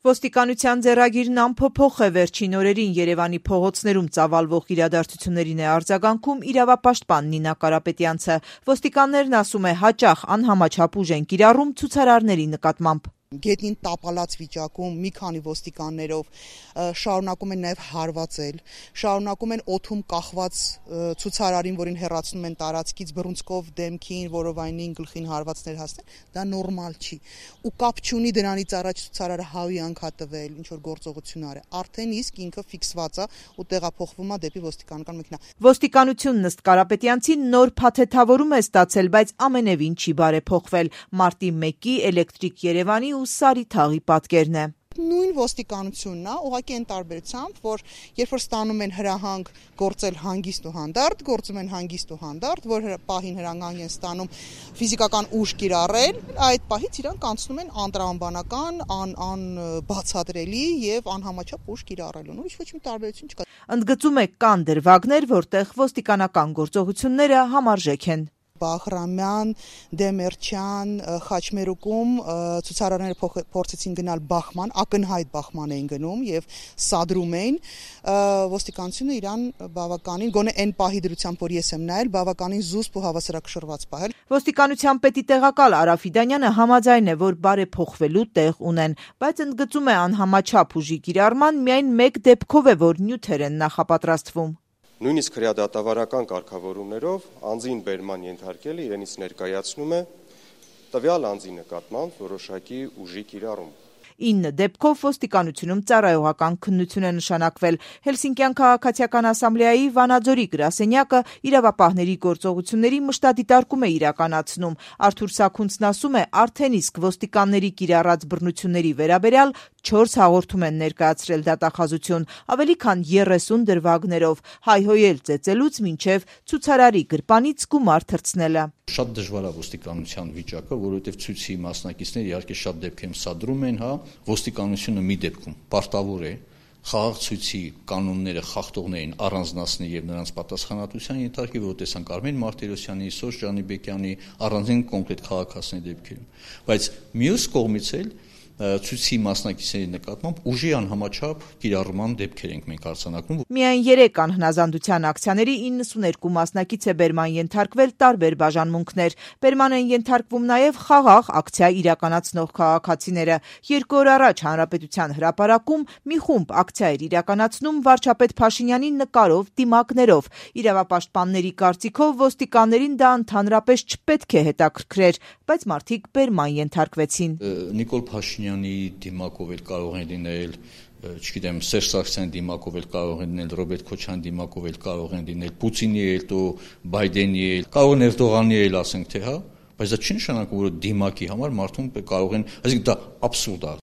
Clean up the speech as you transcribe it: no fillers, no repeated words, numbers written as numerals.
Ոստիկանության ձեռագիրն անփոփոխ է վերջին օրերին Երևանի փողոցներում ծավալվող իրադարձություններին է արձագանքում իրավապաշտպան Նինա Կարապետյանցը։ Ոստիկաններն ասում է հաճախ անհամաչափ ուժ են կիրառում ցուցարարների նկատմամբ։ Գետնին տապալած վիճակում մի քանի ոստիկաններով շարունակում են նաև հարվածել, շարունակում են օդում կախված ցուցարարին, որին հեռացնում են տարածքից բռունցքով դեմքին, որովայնին, գլխին հարվածներ հասնել, դա նորմալ չի։ Ու կապ չունի դրանից առաջ ցուցարարը հավյանք է տվել, ինչ որ գործողություններ է, արդեն իսկ ինքը ֆիքսված է ու տեղափոխվում է դեպի ոստիկանական մեքենա։ Ոստիկանությունն ըստ Կարապետյանցին նոր փաթեթավորում է ստացել, բայց ամենևին չի բարեփոխվել։ Մարտի 1-ի Էլեկտրիկ Երևանի ու Սարի թաղի պատկերն է։ Նույն ոստիկանությունն է, ուղղակի այն տարբերությամբ, որ երբ որ ստանում են հրահանգ գործել հանգիստ ու հանդարտ, գործում են հանգիստ ու հանդարտ, որ պահին հրահանգ են ստանում ֆիզիկական ուժ կիրառել, այդ պահից իրանք անցնում են անտրամաբանական, անբացատրելի եւ անհամաչափ ուժ կիրառելուն։ Ուրիշ ոչ մի տարբերություն չկա։ Ընդգծում է կան դրվագներ, որտեղ ոստիկանական գործողությունները համարժեք են։ Բաղրամյան, Դեմերչյան, Խաչմերուկում ցուցարարները փորձեցին գնալ բախման, ակնհայտ բախման էին գնում եւ սադրում էին։ Ոստիկանությունը իրան բավականին, գոնե այն պահի դրությամբ, որ ես եմ նայել, բավականին զուսպ ու հավասարակշռված պահել։ Ոստիկանության պետի տեղակալ Արա Ֆիդանյանը համաձայն է, որ բարեփոխվելու տեղ ունեն, բայց ընդգծում է անհամաչափ ուժի կիրառման միայն մեկ դեպքով է, որ նյութեր են նախապատրաստվում։ Նույնիսկ հրադադավարական կարգավորումներով անձին բերման ենթարկելը իրենից ներկայացնում է տվյալ անձի նկատմամբ որոշակի ուժի կիրառում։ 9 դեպքով ոստիկանությունում ծառայողական քննություն է նշանակվել։ Հելսինկյան քաղաքացիական ասամբլեայի Վանաձորի գրասենյակը իրավապահների գործողությունների մշտադիտարկում է իրականացնում։ Արթուր Սաքունցն ասում է, արդեն իսկ ոստիկանների կիրառած բռնությունների վերաբերյալ 4 հաղորդում են ներկայացրել դատախազություն, ավելի քան 30 դրվագներով, հայհոյել ծեծելուց մինչև ցուցարարի գրպանից գումար թռցնելը։ Շատ դժվար է ոստիկանության վիճակը, որովհետև ցույցի մասնակիցները իհարկե շատ դեպքերում սադրում են, ոստիկանությունը մի դեպքում պարտավոր է խաղաղ ցույցի կանոնները խախտողներին առանձնացնել եւ նրանց պատասխանատվության ենթարկել, որ տեսանք Արմեն Մարտիրոսյանի, Սոս Ջանիբեկյանի առանձին կոնկրետ քաղաքացիների դեպքերում, բայց մյուս կողմից էլ ցույցի մասնակիցների նկատմամբ ուժի անհամաչափ կիրառման դեպքեր ենք մենք արձանագրում։ Միայն 3 անհնազանդության ակցիաների 92 մասնակից է բերման ենթարկվել տարբեր բաժանմունքներ։ Բերման են ենթարկվում նաև խաղաղ ակցիա իրականացնող քաղաքացիները։ 2 օր առաջ Հանրապետության հրապարակում մի խումբ ակցիա էր իրականացնում վարչապետ Փաշինյանի նկարով, դիմակներով։ Իրավապաշտպանների կարծիքով ոստիկաններին դա ընդհանրապես չպետք է հետաքրքրեր, բայց մարդիկ բերման ենթարկվեցին։ Նիկոլ Փաշինյանի դիմակով էլ կարող են լինել, չգիտեմ, Սերժ Սարգսյանի դիմակով էլ կարող են լինել, Ռոբերտ Քոչարյանի դիմակով էլ կարող են լինել, Պուտինի էլ, Բայդենի էլ, կարող են Էրդողանի էլ ասենք թե, բայց դա չի նշանակում, որ դիմակի համար մարդուն կարող են, այսինքն դա աբսուրդ է։